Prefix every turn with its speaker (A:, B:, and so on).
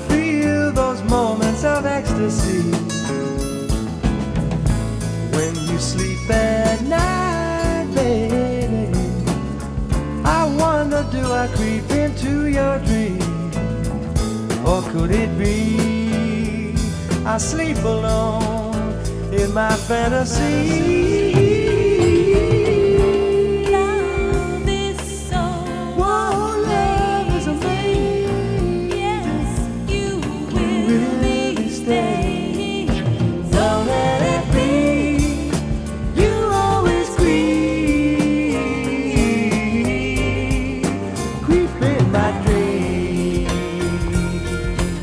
A: feel those moments of ecstasy. When you sleep at night, baby, I wonder, do I creep into your dream? Or could it be I sleep alone in my fantasy?